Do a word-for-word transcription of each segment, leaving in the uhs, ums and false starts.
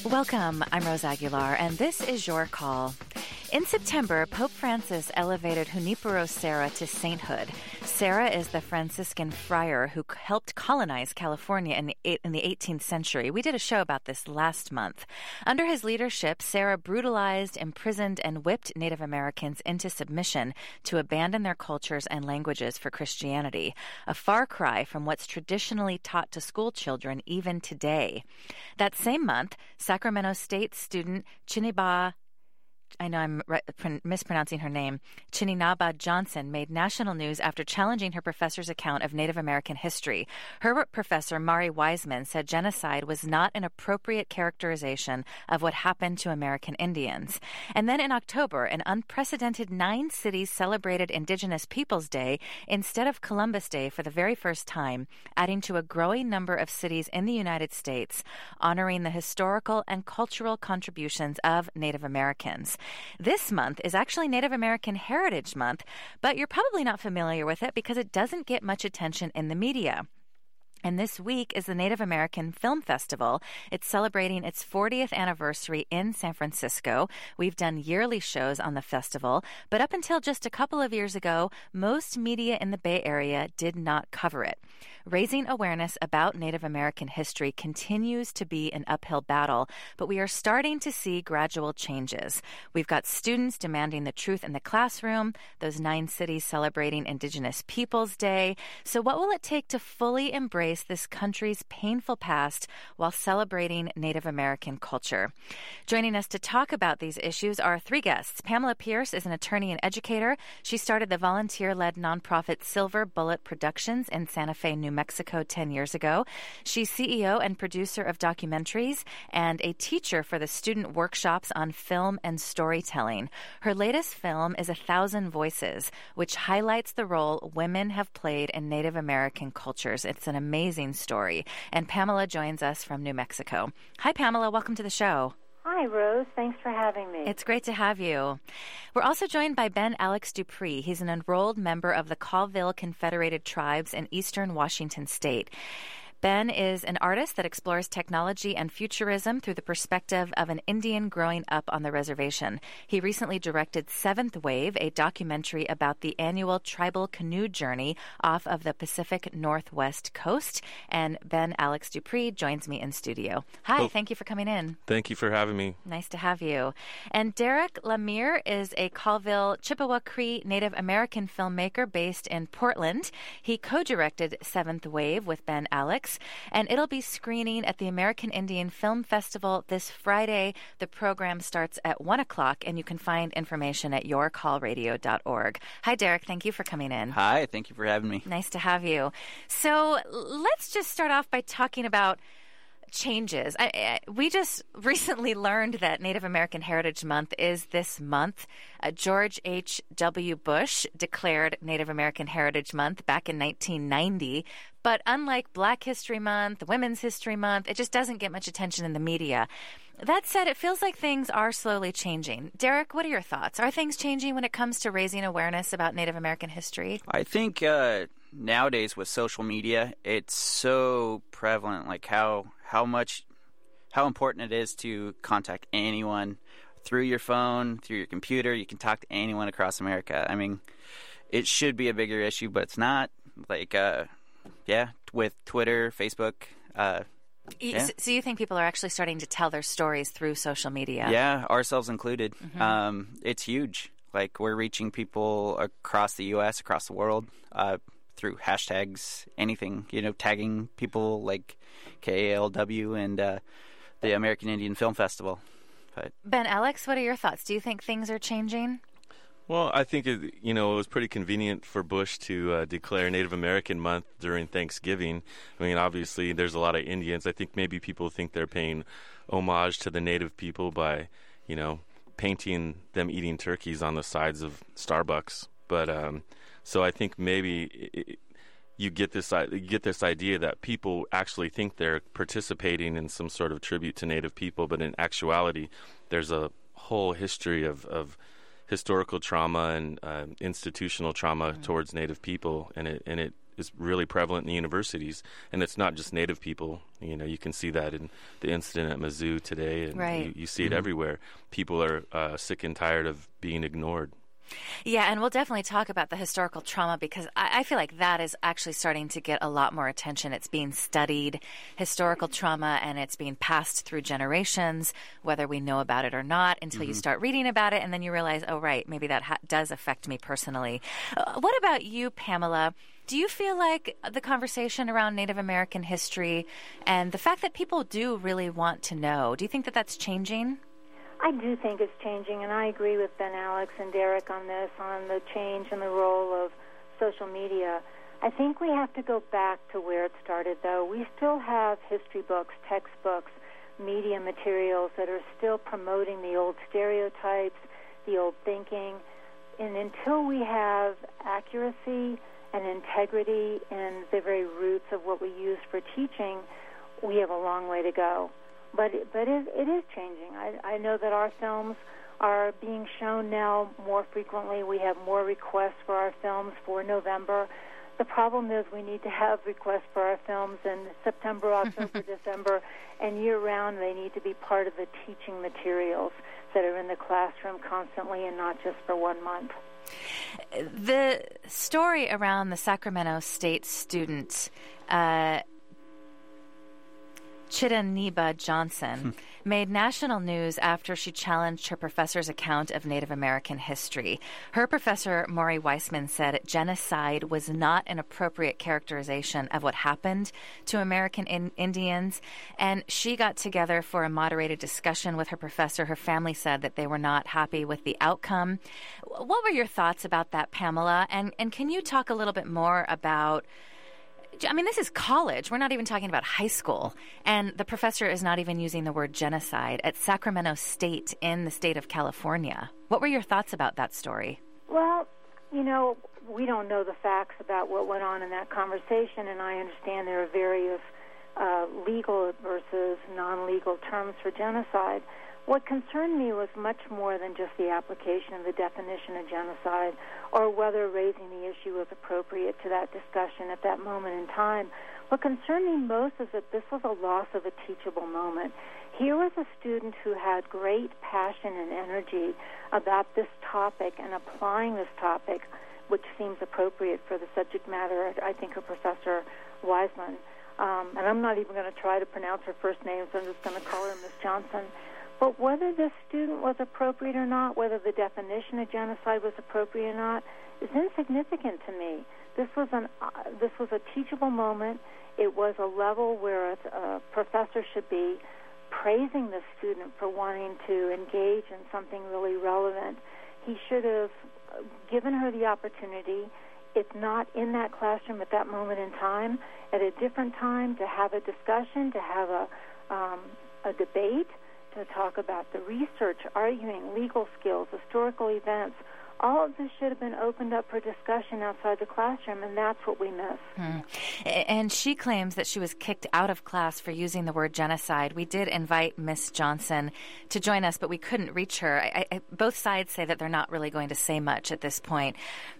Welcome, I'm Rose Aguilar, and this is Your Call. In September, Pope Francis elevated Junipero Serra to sainthood. Serra is the Franciscan friar who helped colonize California in the, in the eighteenth century. We did a show about this last month. Under his leadership, Serra brutalized, imprisoned, and whipped Native Americans into submission to abandon their cultures and languages for Christianity, a far cry from what's traditionally taught to school children even today. That same month, Sacramento State student Chinaba I know I'm re- mispronouncing her name, Chininaba Johnson, made national news after challenging her professor's account of Native American history. Her professor, Mari Wiseman, said genocide was not an appropriate characterization of what happened to American Indians. And then in October, an unprecedented nine cities celebrated Indigenous Peoples Day instead of Columbus Day for the very first time, adding to a growing number of cities in the United States, honoring the historical and cultural contributions of Native Americans. This month is actually Native American Heritage Month, but you're probably not familiar with it because it doesn't get much attention in the media. And this week is the Native American Film Festival. It's celebrating its fortieth anniversary in San Francisco. We've done yearly shows on the festival, but up until just a couple of years ago, most media in the Bay Area did not cover it. Raising awareness about Native American history continues to be an uphill battle, but we are starting to see gradual changes. We've got students demanding the truth in the classroom, those nine cities celebrating Indigenous Peoples Day. So what will it take to fully embrace this country's painful past while celebrating Native American culture? Joining us to talk about these issues are three guests. Pamela Pierce is an attorney and educator. She started the volunteer-led nonprofit Silver Bullet Productions in Santa Fe, New Mexico ten years ago. She's C E O and producer of documentaries and a teacher for the student workshops on film and storytelling. Her latest film is A Thousand Voices, which highlights the role women have played in Native American cultures. It's an amazing Amazing story. And Pamela joins us from New Mexico. Hi, Pamela. Welcome to the show. Hi, Rose. Thanks for having me. It's great to have you. We're also joined by Ben Alex Dupree. He's an enrolled member of the Colville Confederated Tribes in eastern Washington state. Ben is an artist that explores technology and futurism through the perspective of an Indian growing up on the reservation. He recently directed Seventh Wave, a documentary about the annual tribal canoe journey off of the Pacific Northwest coast. And Ben Alex Dupree joins me in studio. Hi, oh, thank you for coming in. Thank you for having me. Nice to have you. And Derek Lemire is a Colville Chippewa Cree Native American filmmaker based in Portland. He co-directed Seventh Wave with Ben Alex, and it'll be screening at the American Indian Film Festival this Friday. The program starts at one o'clock, and you can find information at your call radio dot org. Hi, Derek. Thank you for coming in. Hi. Thank you for having me. Nice to have you. So let's just start off by talking about changes. I, I, we just recently learned that Native American Heritage Month is this month. Uh, George H W. Bush declared Native American Heritage Month back in nineteen ninety. But unlike Black History Month, Women's History Month, it just doesn't get much attention in the media. That said, it feels like things are slowly changing. Derek, what are your thoughts? Are things changing when it comes to raising awareness about Native American history? I think uh, nowadays with social media, it's so prevalent, like how how much, how important it is to contact anyone through your phone, through your computer. You can talk to anyone across America. I mean, it should be a bigger issue, but it's not. Like, uh, yeah, with Twitter, Facebook. Uh, yeah. So you think people are actually starting to tell their stories through social media? Yeah, ourselves included. Mm-hmm. Um, it's huge. Like, we're reaching people across the U S, across the world, uh, through hashtags, anything, you know, tagging people like K A L W and uh, the American Indian Film Festival. But Ben Alex, what are your thoughts? Do you think things are changing? Well, I think, it, you know, it was pretty convenient for Bush to uh, declare Native American Month during Thanksgiving. I mean, obviously, there's a lot of Indians. I think maybe people think they're paying homage to the Native people by, you know, painting them eating turkeys on the sides of Starbucks. But um, so I think maybe it, you get this you get this idea that people actually think they're participating in some sort of tribute to Native people, but in actuality, there's a whole history of, of historical trauma and uh, institutional trauma mm-hmm. towards Native people, and it and it is really prevalent in the universities, and it's not just Native people. You know, you can see that in the incident at Mizzou today, and right. you, you see it mm-hmm. everywhere. People are uh, sick and tired of being ignored. Yeah, and we'll definitely talk about the historical trauma because I, I feel like that is actually starting to get a lot more attention. It's being studied, historical trauma, and it's being passed through generations, whether we know about it or not, until mm-hmm. you start reading about it, and then you realize, oh, right, maybe that ha- does affect me personally. Uh, what about you, Pamela? Do you feel like the conversation around Native American history and the fact that people do really want to know, do you think that that's changing? I do think it's changing, and I agree with Ben Alex and Derek on this, on the change in the role of social media. I think we have to go back to where it started, though. We still have history books, textbooks, media materials that are still promoting the old stereotypes, the old thinking. And until we have accuracy and integrity in the very roots of what we use for teaching, we have a long way to go. But it, but it, it is changing. I, I know that our films are being shown now more frequently. We have more requests for our films for November. The problem is we need to have requests for our films in September, October, December, and year-round. They need to be part of the teaching materials that are in the classroom constantly and not just for one month. The story around the Sacramento State student uh Chitaniba Johnson made national news after she challenged her professor's account of Native American history. Her professor, Maury Weissman, said genocide was not an appropriate characterization of what happened to American in- Indians, and she got together for a moderated discussion with her professor. Her family said that they were not happy with the outcome. What were your thoughts about that, Pamela? And, and can you talk a little bit more about I mean, this is college. We're not even talking about high school. And the professor is not even using the word genocide at Sacramento State in the state of California. What were your thoughts about that story? Well, you know, we don't know the facts about what went on in that conversation, and I understand there are various uh, legal versus non-legal terms for genocide. What concerned me was much more than just the application of the definition of genocide or whether raising the issue was appropriate to that discussion at that moment in time. What concerned me most is that this was a loss of a teachable moment. Here was a student who had great passion and energy about this topic and applying this topic, which seems appropriate for the subject matter, I think, of Professor Weissman. Um, and I'm not even going to try to pronounce her first name, so I'm just going to call her Miss Johnson. But whether this student was appropriate or not, whether the definition of genocide was appropriate or not, is insignificant to me. This was an uh, this was a teachable moment. It was a level where a, a professor should be praising the student for wanting to engage in something really relevant. He should have given her the opportunity, if not in that classroom at that moment in time, at a different time, to have a discussion, to have a um, a debate, to talk about the research, arguing, legal skills, historical events. All of this should have been opened up for discussion outside the classroom, and that's what we miss. Hmm. And she claims that she was kicked out of class for using the word genocide. We did invite Miss Johnson to join us, but we couldn't reach her. I, I, both sides say that they're not really going to say much at this point.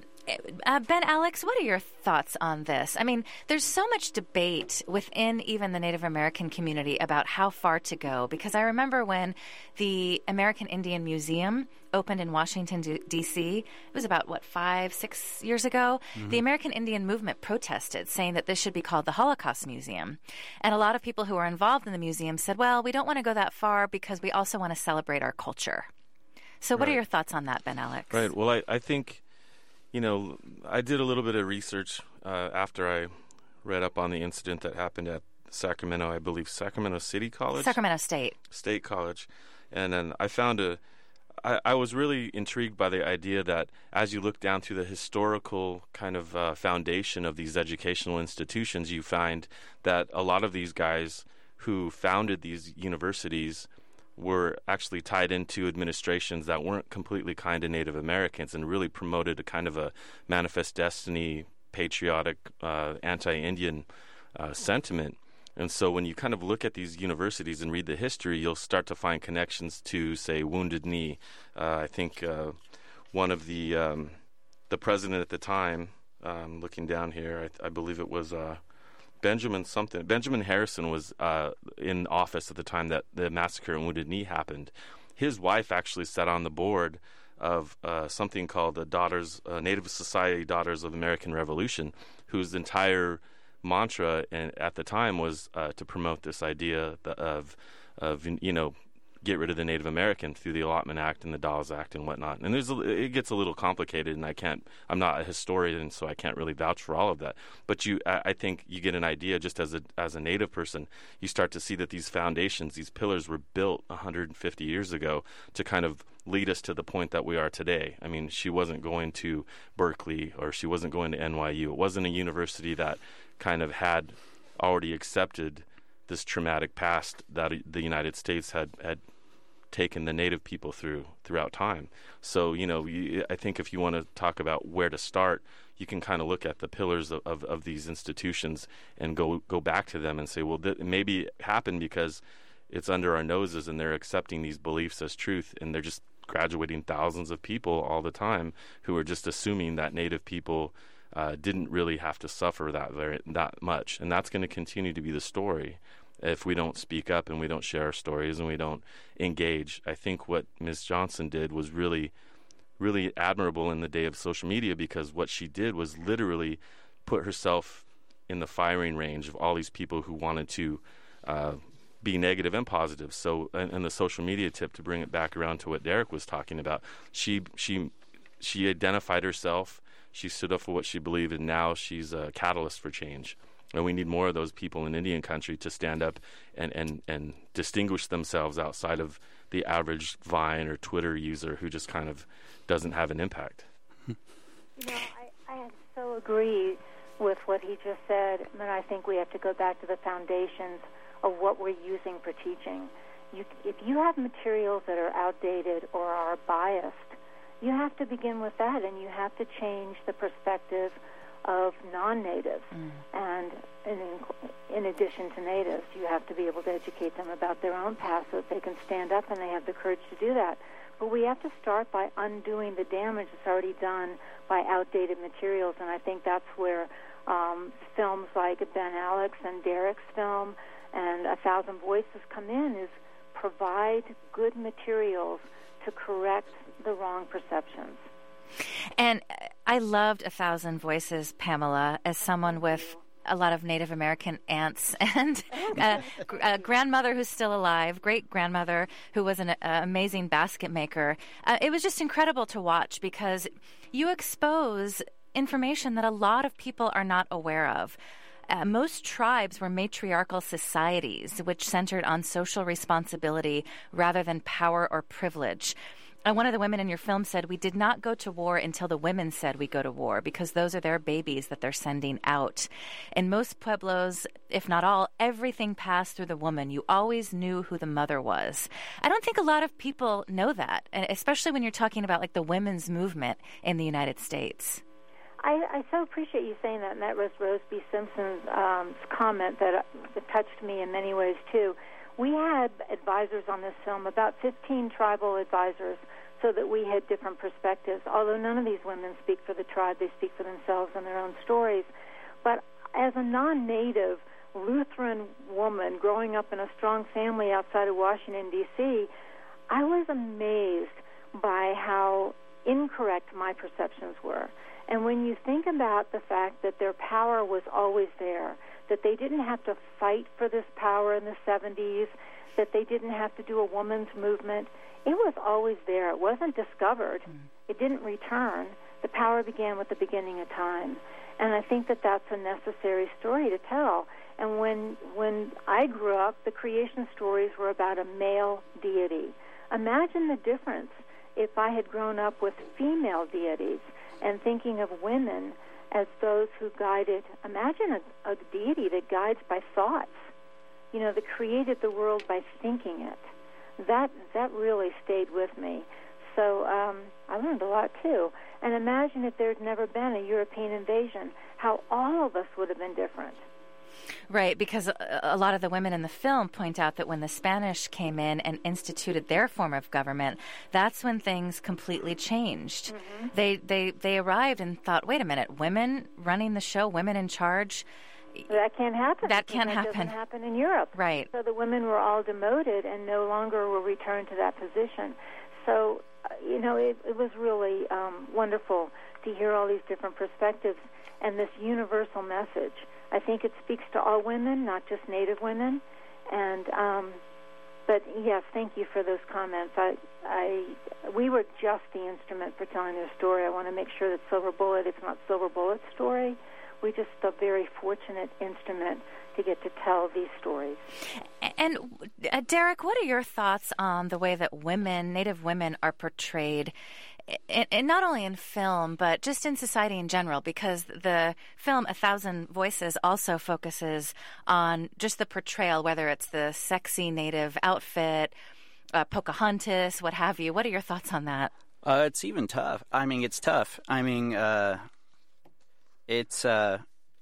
Uh, Ben Alex, what are your thoughts on this? I mean, there's so much debate within even the Native American community about how far to go, because I remember when the American Indian Museum opened in Washington, D C, it was about, what, five, six years ago? Mm-hmm. The American Indian movement protested, saying that this should be called the Holocaust Museum. And a lot of people who were involved in the museum said, well, we don't want to go that far because we also want to celebrate our culture. So what right. are your thoughts on that, Ben Alex? Right. Well, I, I think... You know, I did a little bit of research uh, after I read up on the incident that happened at Sacramento, I believe, Sacramento City College? Sacramento State. State College. And then I found a, I, I was really intrigued by the idea that as you look down through the historical kind of uh, foundation of these educational institutions, you find that a lot of these guys who founded these universities were actually tied into administrations that weren't completely kind to Native Americans and really promoted a kind of a manifest destiny, patriotic, uh, anti-Indian uh, sentiment. And so when you kind of look at these universities and read the history, you'll start to find connections to, say, Wounded Knee. Uh, I think uh, one of the um, the president at the time, um, looking down here, I, I believe it was uh, Benjamin something. Benjamin Harrison was uh, in office at the time that the massacre in Wounded Knee happened. His wife actually sat on the board of uh, something called the Daughters, uh, Native Society Daughters of American Revolution, whose entire mantra in, at the time was uh, to promote this idea of, of, you know, get rid of the Native American through the Allotment Act and the Dawes Act and whatnot. And there's a, it gets a little complicated, and I can't, I'm not a historian, so I can't really vouch for all of that. But you, I, I think you get an idea just as a as a Native person, you start to see that these foundations, these pillars were built one hundred fifty years ago to kind of lead us to the point that we are today. I mean, she wasn't going to Berkeley or she wasn't going to N Y U. It wasn't a university that kind of had already accepted this traumatic past that the United States had, had taken the Native people through throughout time. So, you know, you, I think if you want to talk about where to start, you can kind of look at the pillars of, of, of these institutions and go go back to them and say, well, th- maybe it happened because it's under our noses and they're accepting these beliefs as truth, and they're just graduating thousands of people all the time who are just assuming that Native people uh, didn't really have to suffer that very that much. And that's going to continue to be the story if we don't speak up and we don't share our stories and we don't engage. I think what Miz Johnson did was really, really admirable in the day of social media, because what she did was literally put herself in the firing range of all these people who wanted to uh, be negative and positive. So, and, and the social media tip, to bring it back around to what Derek was talking about, she she she identified herself, she stood up for what she believed, and now she's a catalyst for change. And we need more of those people in Indian country to stand up and, and, and distinguish themselves outside of the average Vine or Twitter user who just kind of doesn't have an impact. You know, I, I so agree with what he just said, but I think we have to go back to the foundations of what we're using for teaching. You, if you have materials that are outdated or are biased, you have to begin with that, and you have to change the perspective of non-natives. Mm. And in, in addition to natives, you have to be able to educate them about their own past so that they can stand up and they have the courage to do that. But we have to start by undoing the damage that's already done by outdated materials, and I think that's where um, films like Ben Alex and Derek's film and A Thousand Voices come in, is provide good materials to correct the wrong perceptions. And I loved A Thousand Voices, Pamela, as someone with a lot of Native American aunts and a, a grandmother who's still alive, great-grandmother who was an uh, amazing basket maker. Uh, it was just incredible to watch because you expose information that a lot of people are not aware of. Uh, most tribes were matriarchal societies, which centered on social responsibility rather than power or privilege. Uh, one of the women in your film said, we did not go to war until the women said we go to war, because those are their babies that they're sending out. In most pueblos, if not all, everything passed through the woman. You always knew who the mother was. I don't think a lot of people know that, especially when you're talking about like the women's movement in the United States. I, I so appreciate you saying that, and that was Rose B. Simpson's um, comment that, uh, that touched me in many ways, too. We had advisors on this film, about fifteen tribal advisors, so that we had different perspectives. Although none of these women speak for the tribe, they speak for themselves and their own stories. But as a non-native Lutheran woman growing up in a strong family outside of Washington, D C, I was amazed by how incorrect my perceptions were. And when you think about the fact that their power was always there, that they didn't have to fight for this power in the seventies, that they didn't have to do a woman's movement, it was always there. It wasn't discovered. Mm. It didn't return. The power began with the beginning of time. And I think that that's a necessary story to tell. And when when I grew up, the creation stories were about a male deity. Imagine the difference if I had grown up with female deities and thinking of women as those who guided. Imagine a, a deity that guides by thoughts, you know, that created the world by thinking it. That that really stayed with me. So um, I learned a lot, too. And imagine if there had never been a European invasion, how all of us would have been different. Right, because a, a lot of the women in the film point out that when the Spanish came in and instituted their form of government, that's when things completely changed. Mm-hmm. They, they, they arrived and thought, wait a minute, women running the show, women in charge? That can't happen. That can't that happen. That doesn't happen in Europe. Right. So the women were all demoted and no longer were returned to that position. So, uh, you know, it, it was really um, wonderful to hear all these different perspectives and this universal message. I think it speaks to all women, not just Native women. And, um, but yes, thank you for those comments. I, I, we were just the instrument for telling their story. I want to make sure that Silver Bullet, it's not Silver Bullet's story. We just a very fortunate instrument to get to tell these stories. And uh, Derek, what are your thoughts on the way that women, Native women, are portrayed, and not only in film, but just in society in general? Because the film A Thousand Voices also focuses on just the portrayal, whether it's the sexy Native outfit, uh, Pocahontas, what have you. What are your thoughts on that? Uh, it's even tough. I mean, it's tough. I mean, uh, it's uh,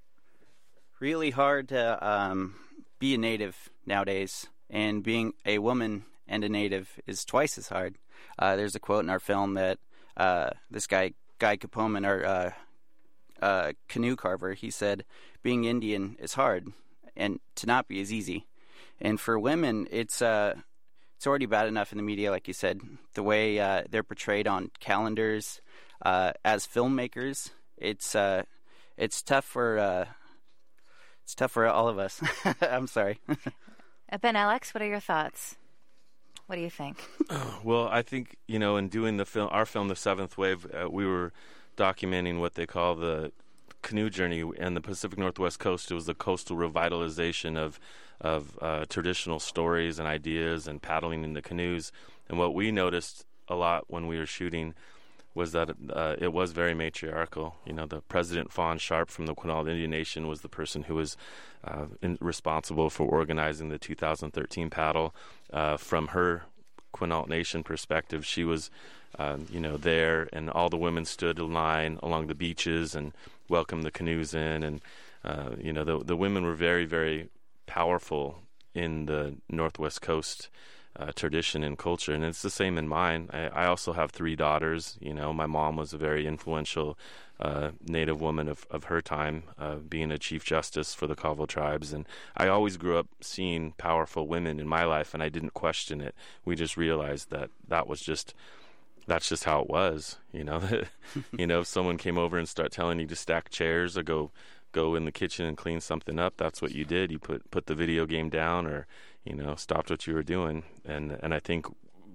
really hard to um, be a Native nowadays, and being a woman and a Native is twice as hard. Uh, there's a quote in our film that uh, this guy, Guy Capoman, our uh, uh, canoe carver, he said, being Indian is hard, and to not be is easy. And for women, it's uh, it's already bad enough in the media, like you said, the way uh, they're portrayed on calendars. Uh, as filmmakers, it's uh, it's tough for uh, it's tough for all of us. I'm sorry. uh, Ben Alex, what are your thoughts? What do you think? Well, I think, you know, in doing the film, our film, The Seventh Wave, uh, we were documenting what they call the canoe journey and the Pacific Northwest coast. It was the coastal revitalization of of uh, traditional stories and ideas and paddling in the canoes. And what we noticed a lot when we were shooting was that uh, it was very matriarchal. You know, the President Fawn Sharp from the Quinault Indian Nation was the person who was uh, in, responsible for organizing the two thousand thirteen paddle. Uh, from her Quinault Nation perspective, she was, uh, you know, there, and all the women stood in line along the beaches and welcomed the canoes in. And, uh, you know, the, the women were very, very powerful in the Northwest Coast Uh, tradition and culture, and it's the same in mine. I, I also have three daughters. You know, my mom was a very influential uh, Native woman of, of her time, uh, being a Chief Justice for the Kauvil tribes, and I always grew up seeing powerful women in my life, and I didn't question it. We just realized that that was just that's just how it was. You know, you know, if someone came over and started telling you to stack chairs or go go in the kitchen and clean something up, that's what you did. You put put the video game down, or you know, stopped what you were doing. And and I think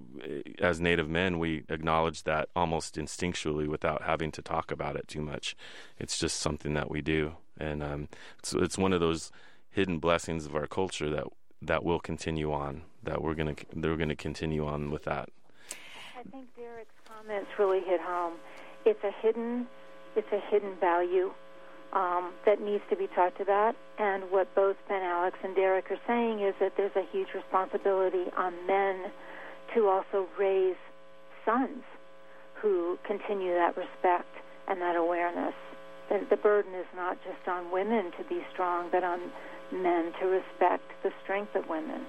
as Native men, we acknowledge that almost instinctually without having to talk about it too much. It's just something that we do. And um, it's, it's one of those hidden blessings of our culture that that will continue on, that we're going to they're going to continue on with that. I think Derek's comments really hit home. It's a hidden, it's a hidden value Um, that needs to be taught to that. And what both Ben Alex and Derek are saying is that there's a huge responsibility on men to also raise sons who continue that respect and that awareness. The, the burden is not just on women to be strong, but on men to respect the strength of women.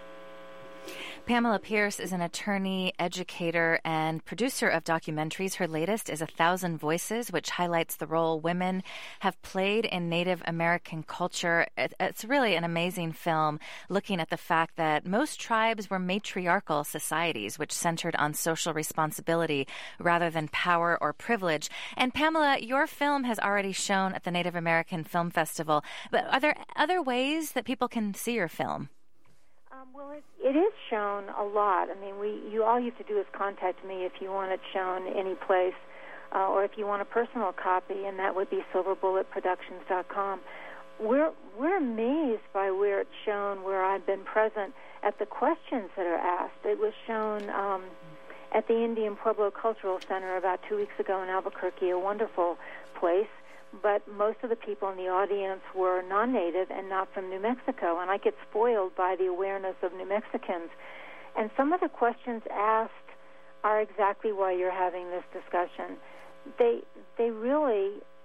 Pamela Pierce is an attorney, educator, and producer of documentaries. Her latest is A Thousand Voices, which highlights the role women have played in Native American culture. It's really an amazing film looking at the fact that most tribes were matriarchal societies, which centered on social responsibility rather than power or privilege. And Pamela, your film has already shown at the Native American Film Festival. But are there other ways that people can see your film? Um, well, it, it is shown a lot. I mean, we you all you have to do is contact me if you want it shown any place, uh, or if you want a personal copy, and that would be silver bullet productions dot com. We're we're amazed by where it's shown, where I've been present, at the questions that are asked. It was shown um, at the Indian Pueblo Cultural Center about two weeks ago in Albuquerque, a wonderful place. But most of the people in the audience were non-native and not from New Mexico, and I get spoiled by the awareness of New Mexicans. And some of the questions asked are exactly why you're having this discussion. They they really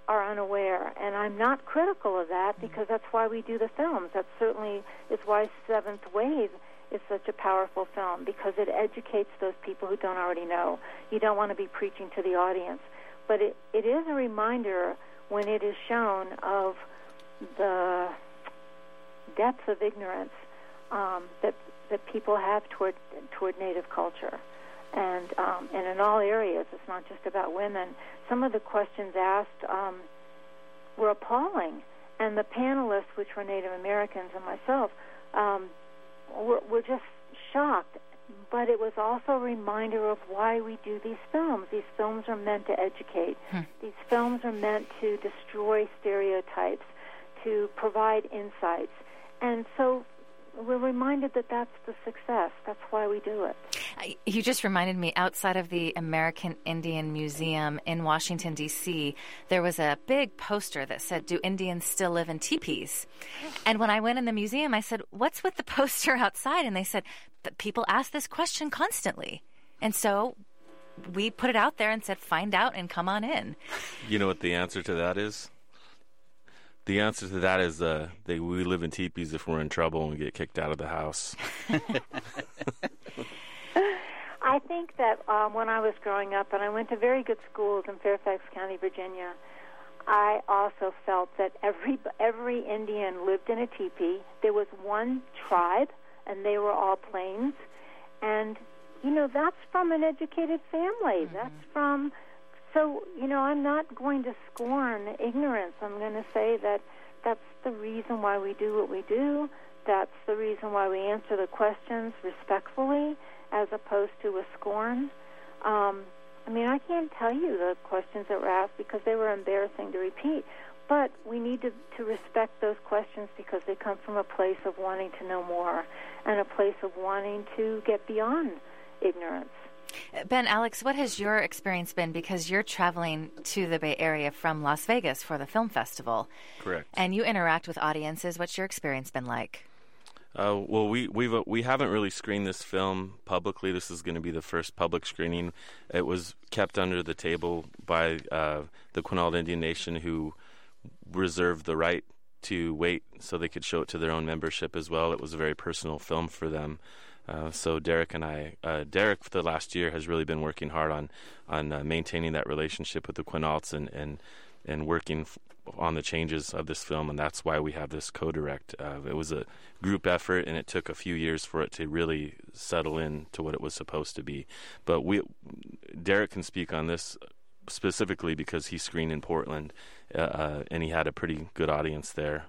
are unaware. And I'm not critical of that because that's why we do the films. That certainly is why Seventh Wave is such a powerful film, because it educates those people who don't already know. You don't want to be preaching to the audience. But it, it is a reminder when it is shown of the depths of ignorance um, that that people have toward toward Native culture. And um, and in all areas, it's not just about women. Some of the questions asked um, were appalling. And the panelists, which were Native Americans and myself, um, were, were just shocked. But it was also a reminder of why we do these films. These films are meant to educate. Hmm. These films are meant to destroy stereotypes, to provide insights. And so we're reminded that that's the success. That's why we do it. You just reminded me, outside of the American Indian Museum in Washington, D C, there was a big poster that said, "Do Indians still live in teepees?" And when I went in the museum, I said, "What's with the poster outside?" And they said, "That people ask this question constantly." And so we put it out there and said, find out and come on in. You know what the answer to that is? The answer to that is uh, they, we live in teepees if we're in trouble and we get kicked out of the house. I think that um, when I was growing up, and I went to very good schools in Fairfax County, Virginia, I also felt that every every Indian lived in a teepee. There was one tribe, and they were all Plains. And, you know, that's from an educated family. Mm-hmm. That's from... So, you know, I'm not going to scorn ignorance. I'm going to say that that's the reason why we do what we do. That's the reason why we answer the questions respectfully as opposed to with scorn. Um, I mean, I can't tell you the questions that were asked because they were embarrassing to repeat. But we need to, to respect those questions because they come from a place of wanting to know more and a place of wanting to get beyond ignorance. Ben, Alex, what has your experience been? Because you're traveling to the Bay Area from Las Vegas for the film festival. Correct. And you interact with audiences. What's your experience been like? Uh, well, we we've uh, we haven't really screened this film publicly. This is going to be the first public screening. It was kept under the table by uh, the Quinault Indian Nation, who reserved the right to wait so they could show it to their own membership as well. It was a very personal film for them. Uh, so Derek and I, uh, Derek for the last year has really been working hard on on uh, maintaining that relationship with the Quinaults and and and working f- on the changes of this film, and that's why we have this co-direct. Uh, it was a group effort, and it took a few years for it to really settle in to what it was supposed to be. But we, Derek can speak on this specifically because he screened in Portland, uh, uh, and he had a pretty good audience there.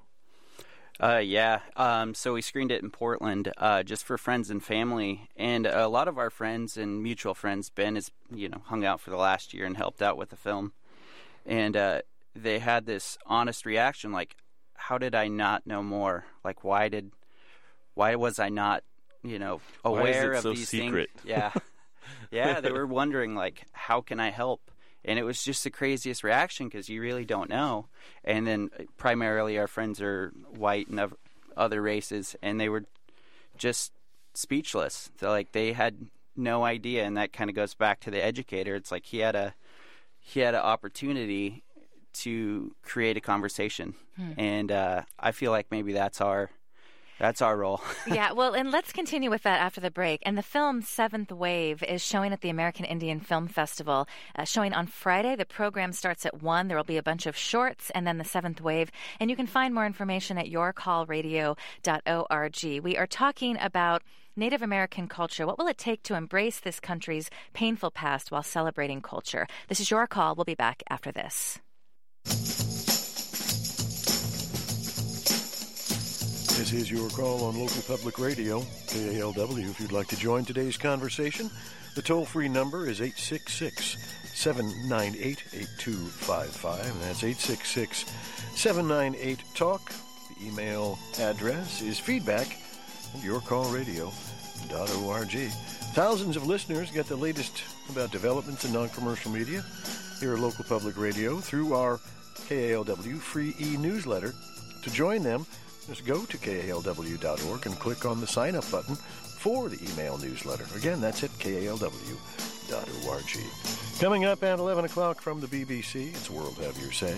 Uh, yeah, um, so we screened it in Portland uh, just for friends and family, and a lot of our friends and mutual friends, Ben has, you know, hung out for the last year and helped out with the film, and uh, they had this honest reaction, like, how did I not know more? Like, why did, why was I not, you know, aware why is it of so these secret? things? Yeah, yeah, they were wondering, like, how can I help? And it was just the craziest reaction because you really don't know. And then primarily our friends are white and of other races, and they were just speechless. So, like, they had no idea, and that kind of goes back to the educator. It's like he had a he had an opportunity to create a conversation, hmm. and uh, I feel like maybe that's our That's our role. Yeah, well, and let's continue with that after the break. And the film Seventh Wave is showing at the American Indian Film Festival, uh, showing on Friday. The program starts at one. There will be a bunch of shorts and then the Seventh Wave. And you can find more information at your call radio dot org. We are talking about Native American culture. What will it take to embrace this country's painful past while celebrating culture? This is Your Call. We'll be back after this. This is Your Call on local public radio, K A L W. If you'd like to join today's conversation, the toll-free number is eight six six, seven nine eight, eight two five five, and that's eight six six, seven nine eight, talk. The email address is feedback at your call radio dot org. Thousands of listeners get the latest about developments in non-commercial media here at local public radio through our K A L W free e-newsletter. To join them, just go to K A L W dot org and click on the sign-up button for the email newsletter. Again, that's at K A L W dot org. Coming up at eleven o'clock from the B B C, it's World Have Your Say.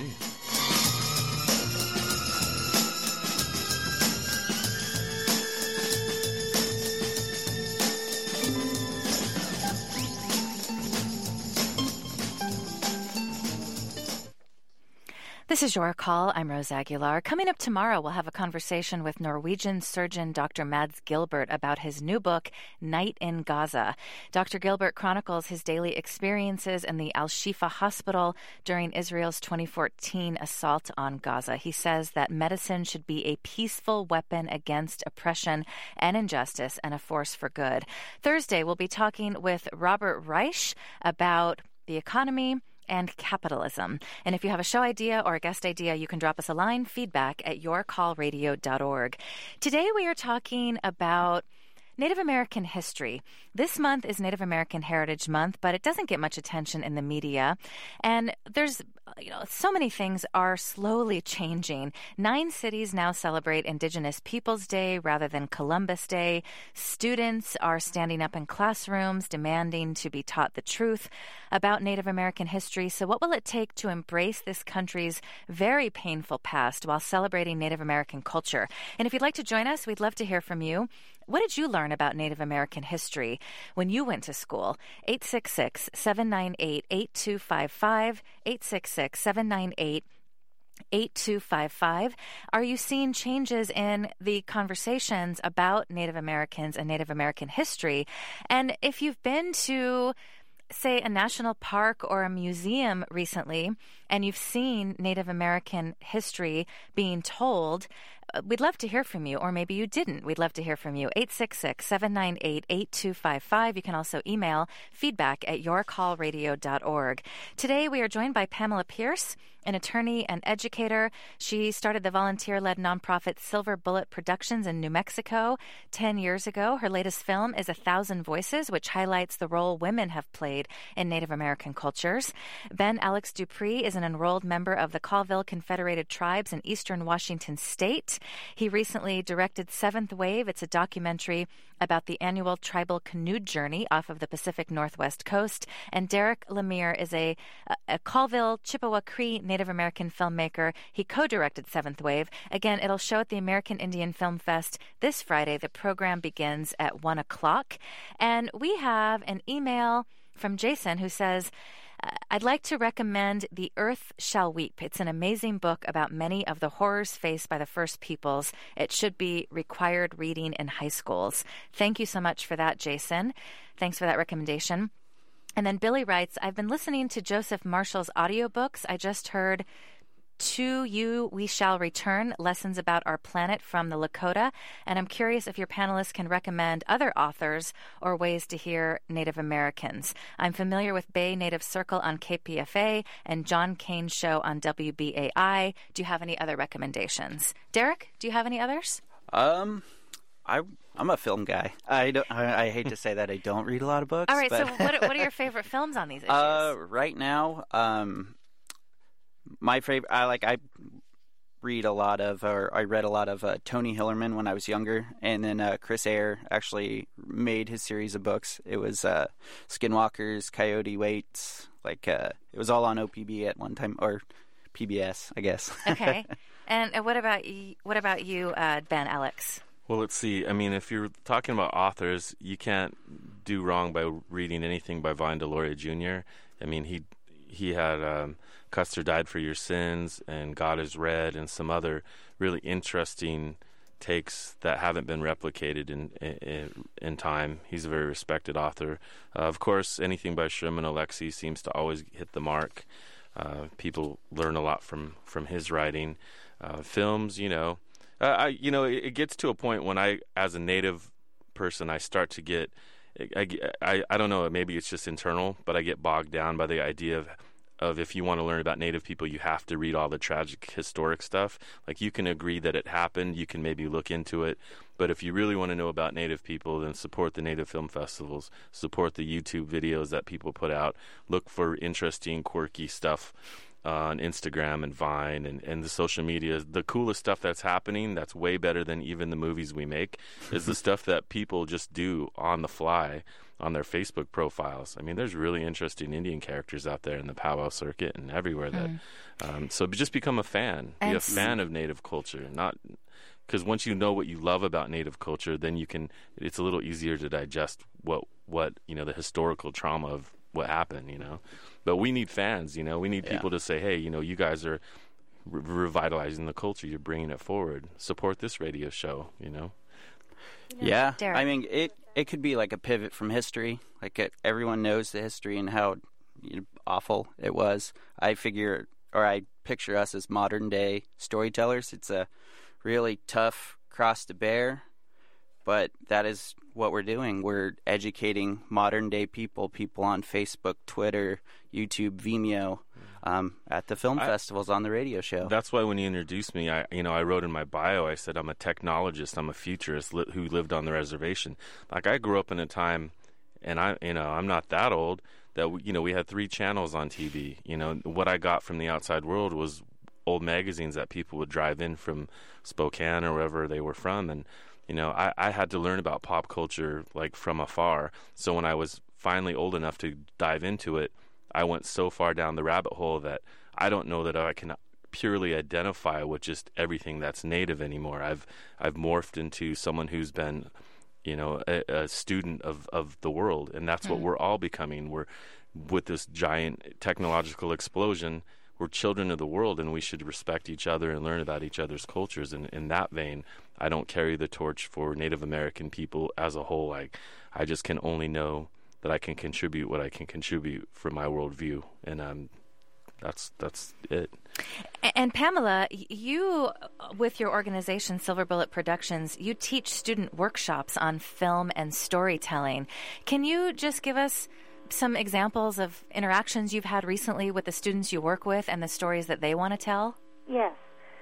This is Your Call. I'm Rose Aguilar. Coming up tomorrow, we'll have a conversation with Norwegian surgeon Doctor Mads Gilbert about his new book, Night in Gaza. Doctor Gilbert chronicles his daily experiences in the Al-Shifa hospital during Israel's twenty fourteen assault on Gaza. He says that medicine should be a peaceful weapon against oppression and injustice and a force for good. Thursday, we'll be talking with Robert Reich about the economy and capitalism. And if you have a show idea or a guest idea, you can drop us a line, feedback at your call radio dot org. Today we are talking about Native American history. This month is Native American Heritage Month, but it doesn't get much attention in the media. And there's, you know, so many things are slowly changing. Nine cities now celebrate Indigenous Peoples Day rather than Columbus Day. Students are standing up in classrooms demanding to be taught the truth about Native American history. So what will it take to embrace this country's very painful past while celebrating Native American culture? And if you'd like to join us, we'd love to hear from you. What did you learn about Native American history when you went to school? eight six six, seven nine eight, eight two five five, eight six six, seven nine eight, eight two five five. Are you seeing changes in the conversations about Native Americans and Native American history? And if you've been to, say, a national park or a museum recently, and you've seen Native American history being told, we'd love to hear from you, or maybe you didn't. We'd love to hear from you. eight six six, seven nine eight, eight two five five. You can also email feedback at your call radio dot org. Today, we are joined by Pamela Pierce, an attorney and educator. She started the volunteer-led nonprofit Silver Bullet Productions in New Mexico ten years ago. Her latest film is A Thousand Voices, which highlights the role women have played in Native American cultures. Ben Alex Dupree is an enrolled member of the Colville Confederated Tribes in eastern Washington state. He recently directed Seventh Wave. It's a documentary about the annual tribal canoe journey off of the Pacific Northwest coast. And Derek Lemire is a, a Colville Chippewa Cree Native American filmmaker. He co-directed Seventh Wave. Again, it'll show at the American Indian Film Fest this Friday. The program begins at one o'clock. And we have an email from Jason who says, I'd like to recommend The Earth Shall Weep. It's an amazing book about many of the horrors faced by the First Peoples. It should be required reading in high schools. Thank you so much for that, Jason. Thanks for that recommendation. And then Billy writes, I've been listening to Joseph Marshall's audiobooks. I just heard To You We Shall Return, Lessons About Our Planet from the Lakota. And I'm curious if your panelists can recommend other authors or ways to hear Native Americans. I'm familiar with Bay Native Circle on K P F A and John Kane's show on W B A I. Do you have any other recommendations? Derek, do you have any others? Um, I, I'm a film guy. I, don't, I, I hate to say that I don't read a lot of books. All right, but... so what, what are your favorite films on these issues? Uh, right now, um... My favorite, I like, I read a lot of, or I read a lot of uh, Tony Hillerman when I was younger, and then uh, Chris Eyre actually made his series of books. It was uh, Skinwalkers, Coyote Waits, like uh, it was all on O P B at one time, or P B S, I guess. Okay, and what about y- what about you, uh, Ben Alex? Well, let's see. I mean, if you're talking about authors, you can't do wrong by reading anything by Vine Deloria Junior I mean, he he had um, Custer Died for Your Sins and God is Red and some other really interesting takes that haven't been replicated in in, in time. He's a very respected author. Uh, of course, anything by Sherman Alexie seems to always hit the mark. Uh, people learn a lot from, from his writing. Uh, films, you know, uh, I you know, it, it gets to a point when I, as a Native person, I start to get I, I, I don't know, maybe it's just internal, but I get bogged down by the idea of, of if you want to learn about Native people, you have to read all the tragic historic stuff. Like, you can agree that it happened, you can maybe look into it, but if you really want to know about Native people, then support the Native film festivals, support the YouTube videos that people put out, look for interesting, quirky stuff uh, on Instagram and Vine and, and the social media. The coolest stuff that's happening, that's way better than even the movies we make, is the stuff that people just do on the fly on their Facebook profiles. I mean, there's really interesting Indian characters out there in the powwow circuit and everywhere. That, mm. um, so just become a fan. And be a fan of Native culture. Not because once you know what you love about Native culture, then you can. It's a little easier to digest what what you know the historical trauma of what happened. You know, but we need fans. You know, we need yeah. people to say, hey, you know, you guys are re- revitalizing the culture. You're bringing it forward. Support this radio show. You know. Yeah, Derek. I mean, it it could be like a pivot from history. Like it, everyone knows the history and how you know, awful it was. I figure, or I picture us as modern day storytellers. It's a really tough cross to bear, but that is what we're doing. We're educating modern day people, people on Facebook, Twitter, YouTube, Vimeo, um, at the film I, festivals, on the radio show. That's why when you introduced me, I you know I wrote in my bio, I said I'm a technologist, I'm a futurist li- who lived on the reservation. Like I grew up in a time, and I you know I'm not that old, that we, you know we had three channels on T V. You know what I got from the outside world was old magazines that people would drive in from Spokane or wherever they were from, and you know I, I had to learn about pop culture like from afar. So when I was finally old enough to dive into it, I went so far down the rabbit hole that I don't know that I can purely identify with just everything that's Native anymore. I've I've morphed into someone who's been, you know, a, a student of, of the world, and that's mm-hmm. what we're all becoming. We're with this giant technological explosion. We're children of the world, and we should respect each other and learn about each other's cultures. And in that vein, I don't carry the torch for Native American people as a whole. I I just can only know that I can contribute what I can contribute from my worldview, and um, that's that's it. And Pamela, you, with your organization, Silver Bullet Productions, you teach student workshops on film and storytelling. Can you just give us some examples of interactions you've had recently with the students you work with and the stories that they want to tell? Yes.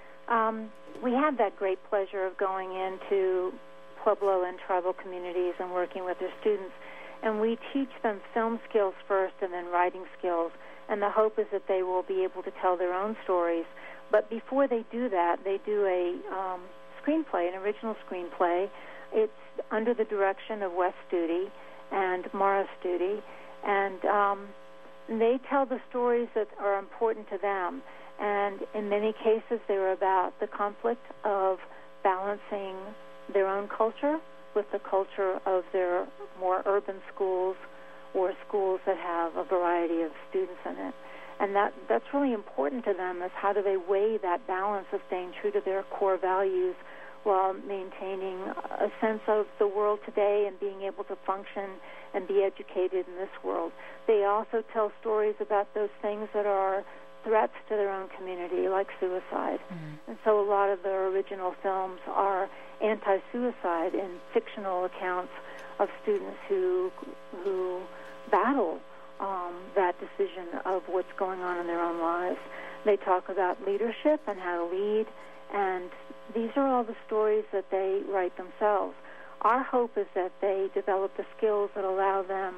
Um, we had that great pleasure of going into Pueblo and tribal communities and working with their students. And we teach them film skills first and then writing skills. And the hope is that they will be able to tell their own stories. But before they do that, they do a um, screenplay, an original screenplay. It's under the direction of Wes Studi and Mara Studi. And um, they tell the stories that are important to them. And in many cases, they're about the conflict of balancing their own culture with the culture of their more urban schools or schools that have a variety of students in it. And that that's really important to them, is how do they weigh that balance of staying true to their core values while maintaining a sense of the world today and being able to function and be educated in this world. They also tell stories about those things that are threats to their own community, like suicide. Mm-hmm. And so a lot of their original films are anti-suicide and fictional accounts of students who who battle um, that decision of what's going on in their own lives. They talk about leadership and how to lead, and these are all the stories that they write themselves. Our hope is that they develop the skills that allow them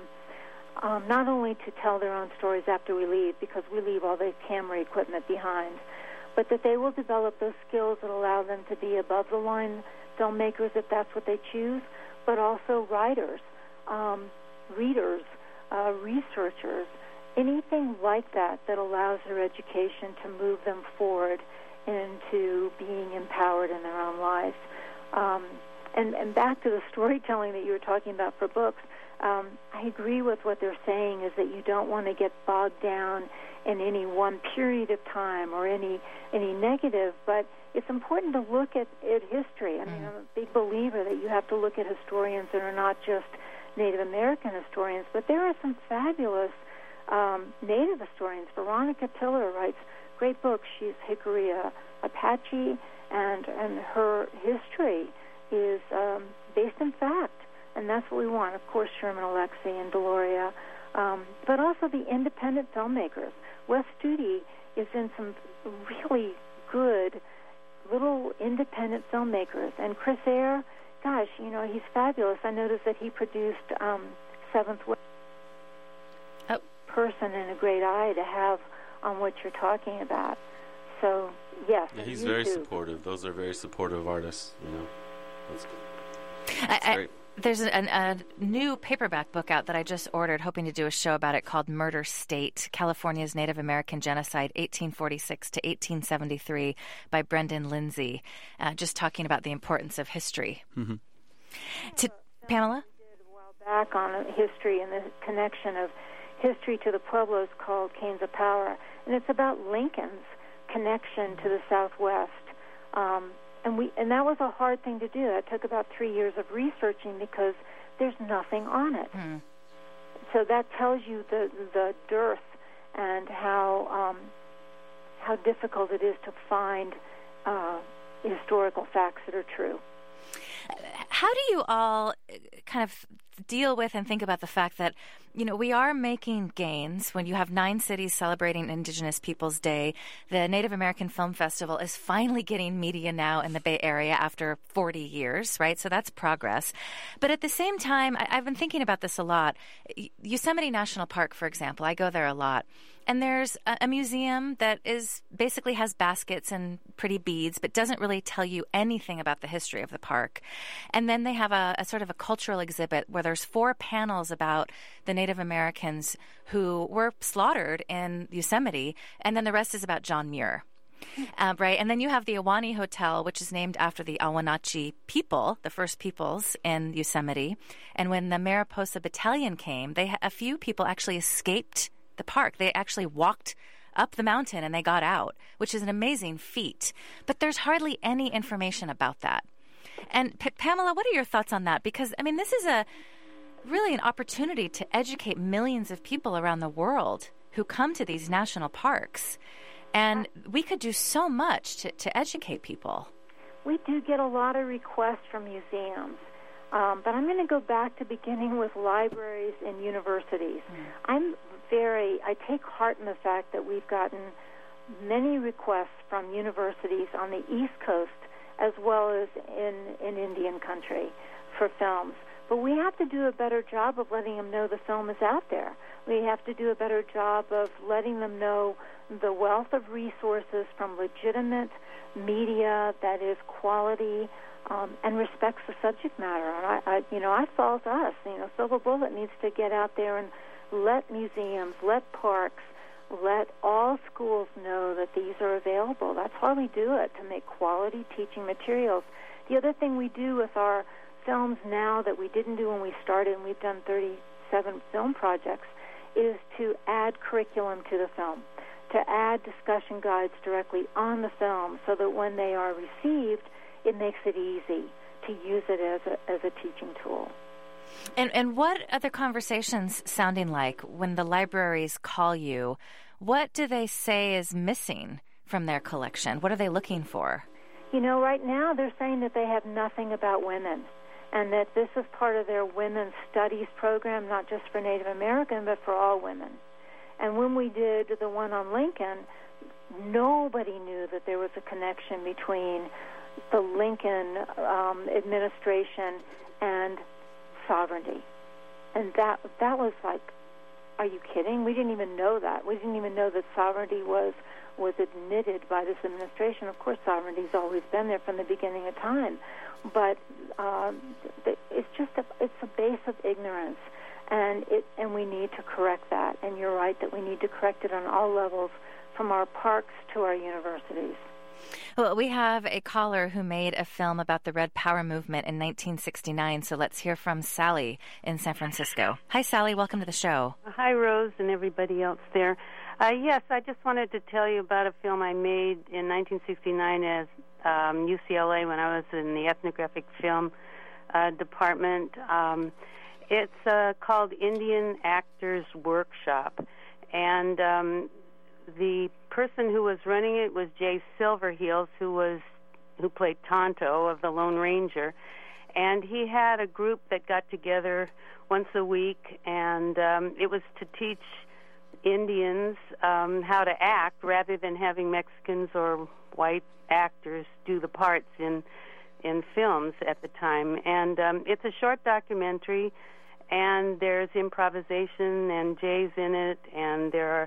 um, not only to tell their own stories after we leave, because we leave all the camera equipment behind, but that they will develop those skills that allow them to be above-the-line filmmakers if that's what they choose, but also writers, um, readers, uh, researchers, anything like that that allows their education to move them forward into being empowered in their own lives. Um, and, and back to the storytelling that you were talking about for books, um, I agree with what they're saying, is that you don't want to get bogged down in any one period of time or any any negative, but it's important to look at, at history. I mean, I'm a big believer that you have to look at historians that are not just Native American historians, but there are some fabulous um, Native historians. Veronica Tiller writes great books. She's Hickory uh, Apache, and and her history is um, based in fact, and that's what we want. Of course, Sherman Alexie and Deloria, um, but also the independent filmmakers. Wes Studi is in some really good little independent filmmakers, and Chris Eyre, gosh, you know, he's fabulous. I noticed that he produced um, Seventh Wave. Oh. Person and a great eye to have on what you're talking about. So, yes. Yeah, he's YouTube. very supportive. Those are very supportive artists, you know. That's good. That's I, I, great. There's a, a new paperback book out that I just ordered, hoping to do a show about it, called Murder State, California's Native American Genocide, eighteen forty-six to eighteen seventy-three, by Brendan Lindsay, uh, just talking about the importance of history. Mm-hmm. To Pamela? We did a while back on history and the connection of history to the Pueblos, called Canes of Power, and it's about Lincoln's connection to the Southwest. Um, And we and that was a hard thing to do. It took about three years of researching because there's nothing on it. Mm. So that tells you the the dearth and how um, how difficult it is to find uh, historical facts that are true. How do you all kind of deal with and think about the fact that, you know, we are making gains when you have nine cities celebrating Indigenous Peoples Day? The Native American Film Festival is finally getting media now in the Bay Area after forty years, right? So that's progress. But at the same time, I, I've been thinking about this a lot. Yosemite National Park, for example, I go there a lot. And there's a, a museum that is basically has baskets and pretty beads, but doesn't really tell you anything about the history of the park. And then they have a, a sort of a cultural exhibit where there's four panels about the Native Americans who were slaughtered in Yosemite, and then the rest is about John Muir. Uh, right, and then you have the Ahwahnee Hotel, which is named after the Awanatchi people, the first peoples in Yosemite. And when the Mariposa Battalion came, they a few people actually escaped the park. They actually walked up the mountain and they got out, which is an amazing feat. But there's hardly any information about that. And P- Pamela, what are your thoughts on that? Because, I mean, this is a really an opportunity to educate millions of people around the world who come to these national parks. And we could do so much to, to educate people. We do get a lot of requests from museums. Um, but I'm going to go back to beginning with libraries and universities. Mm. I'm very, I take heart in the fact that we've gotten many requests from universities on the East Coast as well as in, in Indian country for films. But we have to do a better job of letting them know the film is out there. We have to do a better job of letting them know the wealth of resources from legitimate media that is quality um, and respects the subject matter. And I, I, you know, I fault us. You know, Silver Bullet needs to get out there and let museums, let parks, let all schools know that these are available. That's why we do it, to make quality teaching materials. The other thing we do with our films now that we didn't do when we started, and we've done thirty-seven film projects, is to add curriculum to the film, to add discussion guides directly on the film so that when they are received, it makes it easy to use it as a, as a teaching tool. And and what are the conversations sounding like when the libraries call you? What do they say is missing from their collection? What are they looking for? You know, right now they're saying that they have nothing about women, and that this is part of their women's studies program, not just for Native American, but for all women. And when we did the one on Lincoln, nobody knew that there was a connection between the Lincoln um, administration and sovereignty. And that that was like, are you kidding? We didn't even know that. We didn't even know that sovereignty was was admitted by this administration. Of course, sovereignty's always been there from the beginning of time. But uh, it's just a, it's a base of ignorance. And it and we need to correct that. And you're right that we need to correct it on all levels, from our parks to our universities. Well, we have a caller who made a film about the Red Power movement in nineteen sixty-nine, so let's hear from Sally in San Francisco. Hi, Sally. Welcome to the show. Hi, Rose, and everybody else there. Uh, yes, I just wanted to tell you about a film I made in nineteen sixty-nine as um, U C L A when I was in the ethnographic film uh, department. Um, it's uh, called Indian Actors Workshop, and um, the person who was running it was Jay Silverheels, who was who played Tonto of the Lone Ranger, and he had a group that got together once a week, and um, it was to teach Indians um, how to act rather than having Mexicans or white actors do the parts in in films at the time. And um, it's a short documentary, and there's improvisation, and Jay's in it, and there are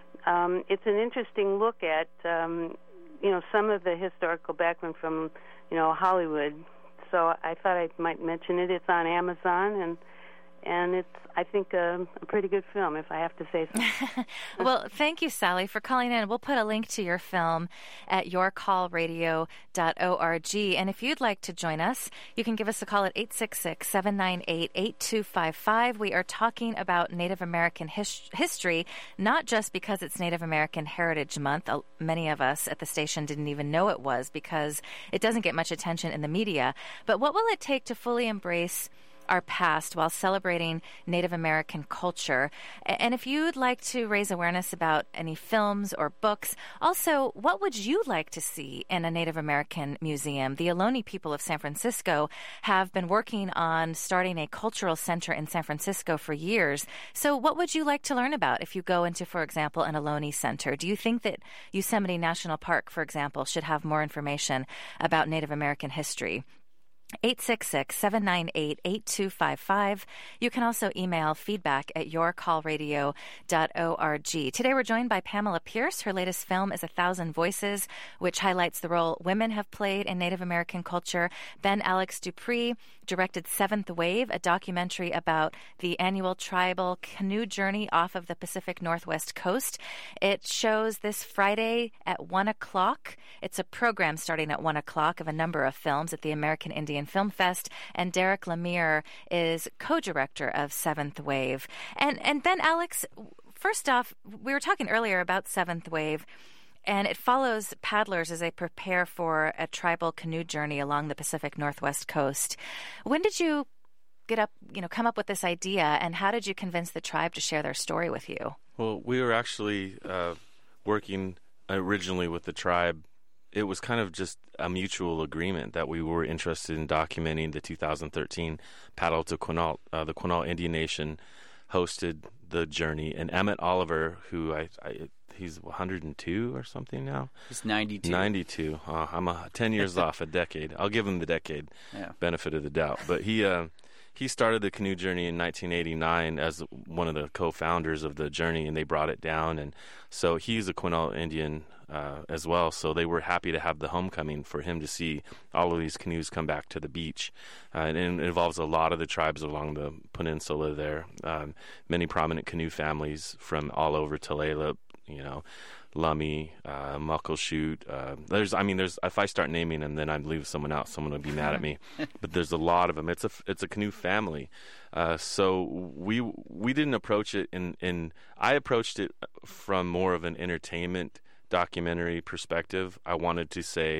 um, it's an interesting look at, um, you know, some of the historical background from, you know, Hollywood. So I thought I might mention it. It's on Amazon, and and it's, I think, a, a pretty good film, if I have to say so. Well, thank you, Sally, for calling in. We'll put a link to your film at your call radio dot org. And if you'd like to join us, you can give us a call at eight six six, seven nine eight, eight two five five. We are talking about Native American his- history, not just because it's Native American Heritage Month. Uh, many of us at the station didn't even know it was because it doesn't get much attention in the media. But what will it take to fully embrace our past while celebrating Native American culture? And if you'd like to raise awareness about any films or books, also, what would you like to see in a Native American museum? The Ohlone people of San Francisco have been working on starting a cultural center in San Francisco for years. So what would you like to learn about if you go into, for example, an Ohlone center? Do you think that Yosemite National Park, for example, should have more information about Native American history? eight six six, seven nine eight, eight two five five. You can also email feedback at your call radio dot org. Today we're joined by Pamela Pierce. Her latest film is A Thousand Voices, which highlights the role women have played in Native American culture. Ben Alex Dupree directed Seventh Wave, a documentary about the annual tribal canoe journey off of the Pacific Northwest coast. It shows this Friday at one o'clock. It's a program starting at one o'clock of a number of films at the American Indian Film Fest, and Derek Lemire is co-director of Seventh Wave. And and Ben Alex, first off, we were talking earlier about Seventh Wave, and it follows paddlers as they prepare for a tribal canoe journey along the Pacific Northwest coast. When did you get up, you know, come up with this idea, and how did you convince the tribe to share their story with you? Well, we were actually uh, working originally with the tribe. It was kind of just a mutual agreement that we were interested in documenting the two thousand thirteen Paddle to Quinault. Uh, the Quinault Indian Nation hosted the journey, and Emmett Oliver, who I, I he's one hundred two or something now. He's ninety-two. ninety-two. Uh, I'm a, ten years off a decade. I'll give him the decade yeah. benefit of the doubt. But he uh, he started the canoe journey in nineteen eighty-nine as one of the co-founders of the journey, and they brought it down. And so he's a Quinault Indian Uh, as well, so they were happy to have the homecoming for him to see all of these canoes come back to the beach. Uh, and it involves a lot of the tribes along the peninsula there. Um, many prominent canoe families from all over Tulalip, you know, Lummi, uh, Muckleshoot. Uh, there's, I mean, there's. If I start naming them, then I'd leave someone out. Someone would be mad at me. But there's a lot of them. It's a, it's a canoe family. Uh, so we we didn't approach it in, in. I approached it from more of an entertainment documentary perspective. I wanted to say,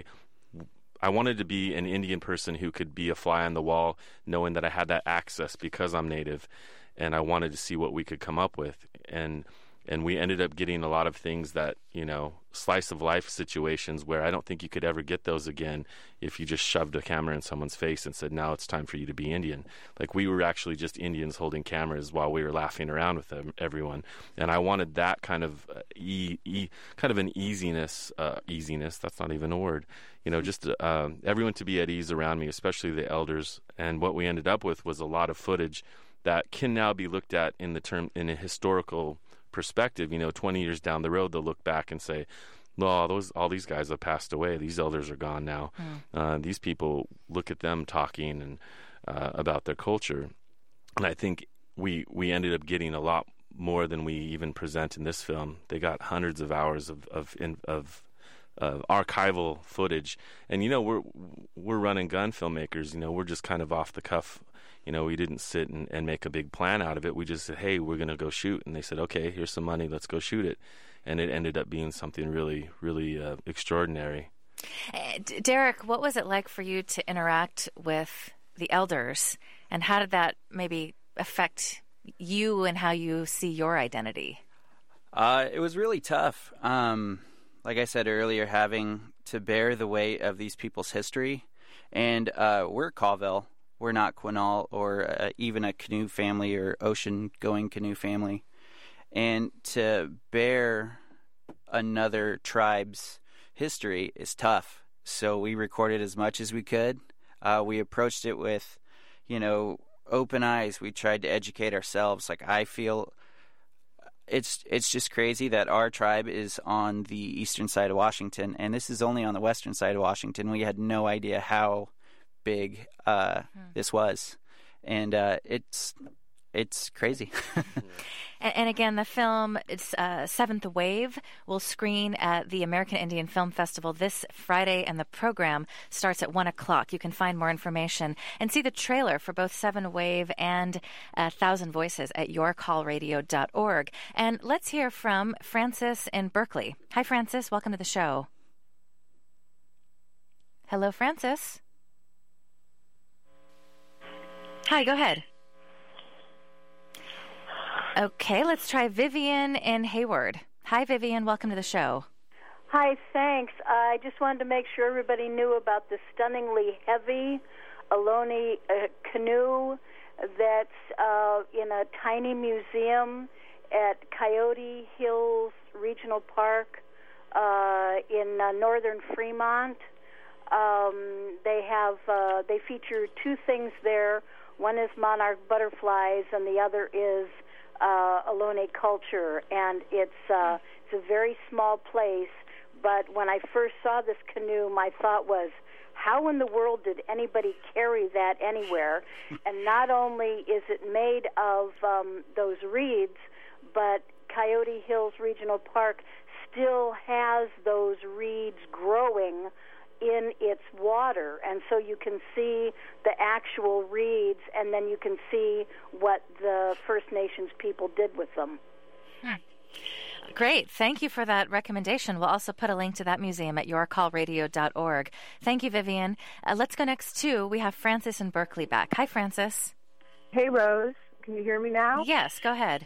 I wanted to be an Indian person who could be a fly on the wall, knowing that I had that access because I'm Native, and I wanted to see what we could come up with. And and we ended up getting a lot of things that, you know, slice of life situations where I don't think you could ever get those again if you just shoved a camera in someone's face and said, now it's time for you to be Indian. Like, we were actually just Indians holding cameras while we were laughing around with them, everyone. And I wanted that kind of uh, e, e kind of an easiness, uh, easiness, that's not even a word, you know, just uh, everyone to be at ease around me, especially the elders. And what we ended up with was a lot of footage that can now be looked at in the term, in a historical perspective. You know, twenty years down the road, they'll look back and say, "No, those all these guys have passed away. These elders are gone now. Mm. Uh, these people, look at them talking and uh, about their culture." And I think we we ended up getting a lot more than we even present in this film. They got hundreds of hours of of in, of uh, archival footage, and you know, we're we're run and gun filmmakers. You know, we're just kind of off the cuff. You know, we didn't sit and, and make a big plan out of it. We just said, hey, we're going to go shoot. And they said, okay, here's some money. Let's go shoot it. And it ended up being something really, really uh, extraordinary. Uh, D- Derek, what was it like for you to interact with the elders? And how did that maybe affect you and how you see your identity? Uh, it was really tough. Um, like I said earlier, having to bear the weight of these people's history. And uh, we're Colville. We're not Quinault or uh, even a canoe family or ocean-going canoe family. And to bear another tribe's history is tough. So we recorded as much as we could. Uh, we approached it with, you know, open eyes. We tried to educate ourselves. Like, I feel it's it's just crazy that our tribe is on the eastern side of Washington, and this is only on the western side of Washington. We had no idea how big uh, hmm. this was, and uh, it's it's crazy. and, and again, the film, it's uh, Seventh Wave, will screen at the American Indian Film Festival this Friday, and the program starts at one o'clock. You can find more information and see the trailer for both Seven Wave and uh, Thousand Voices at your call radio dot org. And let's hear from Francis in Berkeley. Hi, Francis. Welcome to the show. Hello, Francis. Hi, go ahead. Okay, let's try Vivian in Hayward. Hi, Vivian. Welcome to the show. Hi, thanks. I just wanted to make sure everybody knew about the stunningly heavy Ohlone uh, canoe that's uh, in a tiny museum at Coyote Hills Regional Park uh, in uh, northern Fremont. Um, they have uh, they feature two things there. One is monarch butterflies, and the other is uh, Ohlone culture. And it's uh, it's a very small place. But when I first saw this canoe, my thought was, how in the world did anybody carry that anywhere? And not only is it made of um, those reeds, but Coyote Hills Regional Park still has those reeds growing in its water, and so you can see the actual reeds, and then you can see what the First Nations people did with them. Hmm. Great. Thank you for that recommendation. We'll also put a link to that museum at your call radio dot org. Thank you, Vivian. Uh, let's go next to, we have Francis in Berkeley back. Hi, Francis. Hey, Rose. Can you hear me now? Yes, go ahead.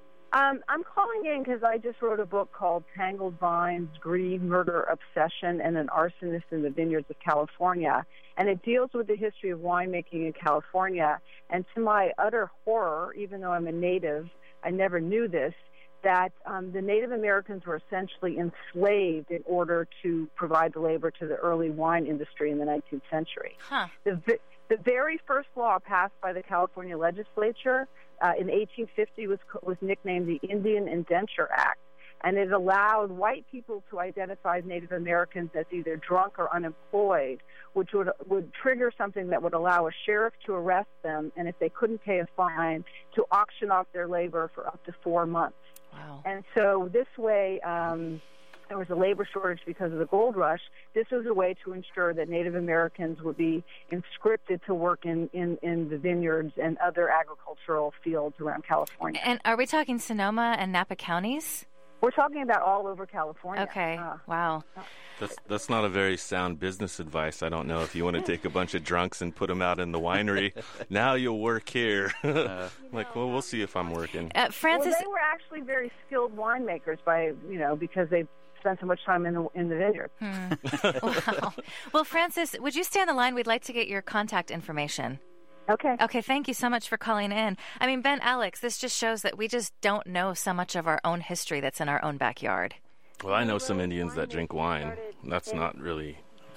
Um, I'm calling in because I just wrote a book called Tangled Vines, Greed, Murder, Obsession, and an Arsonist in the Vineyards of California. And it deals with the history of winemaking in California. And to my utter horror, even though I'm a native, I never knew this, that um, the Native Americans were essentially enslaved in order to provide the labor to the early wine industry in the nineteenth century. Huh. The, the very first law passed by the California legislature Uh, in eighteen fifty was was nicknamed the Indian Indenture Act, and it allowed white people to identify Native Americans as either drunk or unemployed, which would would trigger something that would allow a sheriff to arrest them, and if they couldn't pay a fine, to auction off their labor for up to four months. Wow. And so this way, um, there was a labor shortage because of the gold rush. This was a way to ensure that Native Americans would be conscripted to work in, in, in the vineyards and other agricultural fields around California. And are we talking Sonoma and Napa counties? We're talking about all over California. Okay. Uh, wow. That's that's not a very sound business advice. I don't know if you want to take a bunch of drunks and put them out in the winery. Now you'll work here. uh, like, well, we'll see if I'm working. Uh, Francis, well, they were actually very skilled winemakers by, you know, because they spent so much time in the in the vineyard. Hmm. Wow. Well, Francis, would you stay on the line? We'd like to get your contact information. Okay. Okay, thank you so much for calling in. I mean, Ben, Alex, this just shows that we just don't know so much of our own history that's in our own backyard. Well, I know some Indians that drink wine. That's not really...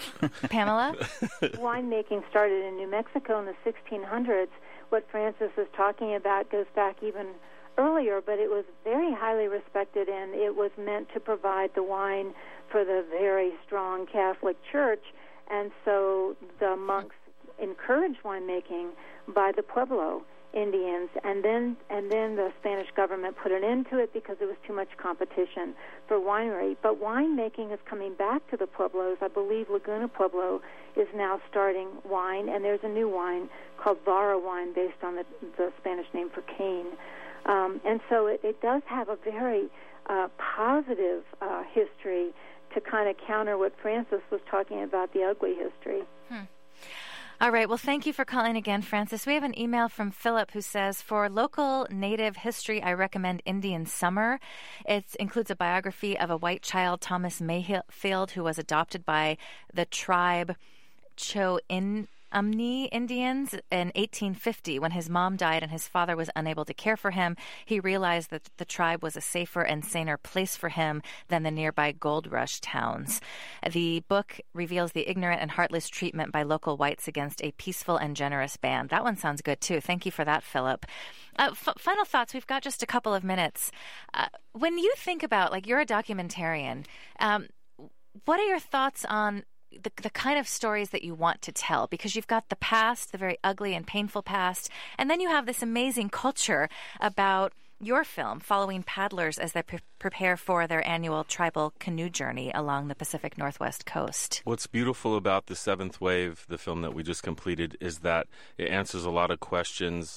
Pamela? Winemaking started in New Mexico in the sixteen hundreds. What Francis is talking about goes back even earlier, but it was very highly respected, and it was meant to provide the wine for the very strong Catholic Church. And so the monks encouraged winemaking by the Pueblo Indians, and then and then the Spanish government put an end to it because there was too much competition for winery. But winemaking is coming back to the Pueblos. I believe Laguna Pueblo is now starting wine, and there's a new wine called Vara wine based on the, the Spanish name for cane. Um, and so it, it does have a very uh, positive uh, history to kind of counter what Francis was talking about, the ugly history. Hmm. All right. Well, thank you for calling again, Francis. We have an email from Philip who says, for local Native history, I recommend Indian Summer. It includes a biography of a white child, Thomas Mayfield, who was adopted by the tribe Cho-In. Umni Indians in eighteen fifty. When his mom died and his father was unable to care for him, he realized that the tribe was a safer and saner place for him than the nearby gold rush towns. The book reveals the ignorant and heartless treatment by local whites against a peaceful and generous band. That one sounds good, too. Thank you for that, Philip. Uh, f- final thoughts. We've got just a couple of minutes. Uh, when you think about, like, you're a documentarian, um, what are your thoughts on the, the kind of stories that you want to tell? Because you've got the past, the very ugly and painful past, and then you have this amazing culture about your film following paddlers as they pre- prepare for their annual tribal canoe journey along the Pacific Northwest coast. What's beautiful about The Seventh Wave, the film that we just completed, is that it answers a lot of questions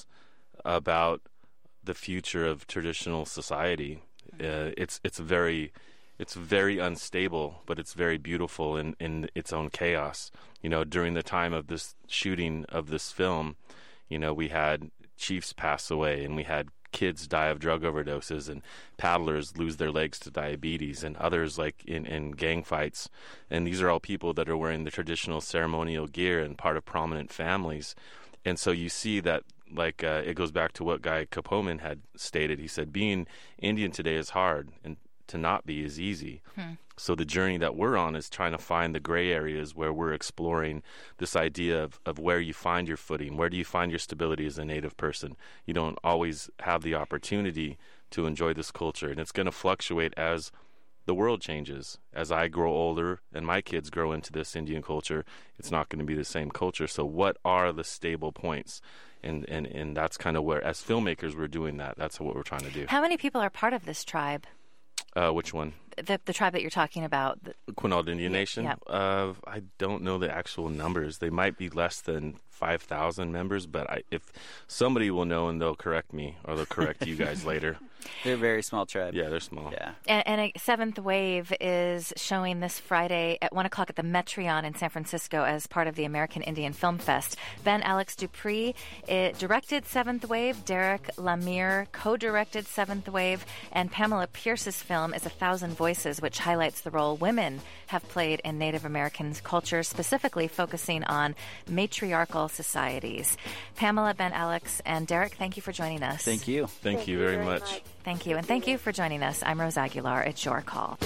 about the future of traditional society. Uh, it's it's very it's very unstable, but it's very beautiful in, in its own chaos. You know, during the time of this shooting of this film, you know, we had chiefs pass away, and we had kids die of drug overdoses, and paddlers lose their legs to diabetes, and others like in, in gang fights. And these are all people that are wearing the traditional ceremonial gear and part of prominent families. And so you see that, like, uh, it goes back to what Guy Capoman had stated. He said, being Indian today is hard, and to not be is easy. Hmm. So the journey that we're on is trying to find the gray areas where we're exploring this idea of, of where you find your footing. Where do you find your stability as a Native person? You don't always have the opportunity to enjoy this culture, and it's going to fluctuate as the world changes. As I grow older and my kids grow into this Indian culture, it's not going to be the same culture. So what are the stable points? And, and, and that's kind of where, as filmmakers, we're doing that. That's what we're trying to do. How many people are part of this tribe? Uh, which one? The, the tribe that you're talking about. The Quinault Indian yeah, Nation? Yeah. Uh, I don't know the actual numbers. They might be less than five thousand members, but I, if somebody will know and they'll correct me, or they'll correct you guys later. They're a very small tribe. Yeah, they're small. Yeah. And, and a Seventh Wave is showing this Friday at one o'clock at the Metreon in San Francisco as part of the American Indian Film Fest. Ben Alex Dupree it directed Seventh Wave. Derek Lemire co-directed Seventh Wave. And Pamela Pierce's film is A Thousand Voices, which highlights the role women have played in Native American culture, specifically focusing on matriarchal societies. Pamela, Ben Alex, and Derek, thank you for joining us. Thank you. Thank, thank you very, very much. much. Thank you. And thank you for joining us. I'm Rose Aguilar. It's Your Call.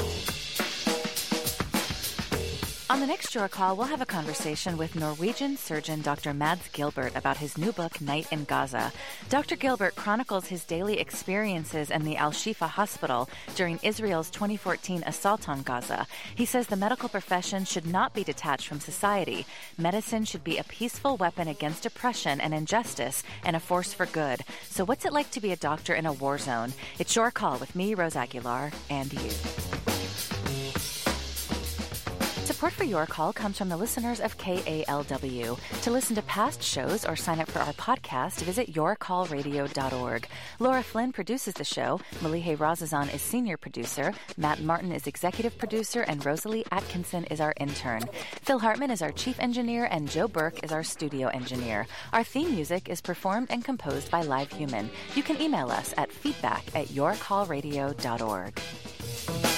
On the next Your Call, we'll have a conversation with Norwegian surgeon Doctor Mads Gilbert about his new book, Night in Gaza. Doctor Gilbert chronicles his daily experiences in the Al-Shifa hospital during Israel's twenty fourteen assault on Gaza. He says the medical profession should not be detached from society. Medicine should be a peaceful weapon against oppression and injustice and a force for good. So what's it like to be a doctor in a war zone? It's Your Call with me, Rose Aguilar, and you. Support for Your Call comes from the listeners of K A L W. To listen to past shows or sign up for our podcast, visit your call radio dot org. Laura Flynn produces the show. Malihe Razazan is senior producer. Matt Martin is executive producer, and Rosalie Atkinson is our intern. Phil Hartman is our chief engineer, and Joe Burke is our studio engineer. Our theme music is performed and composed by Live Human. You can email us at feedback at your call radio dot org.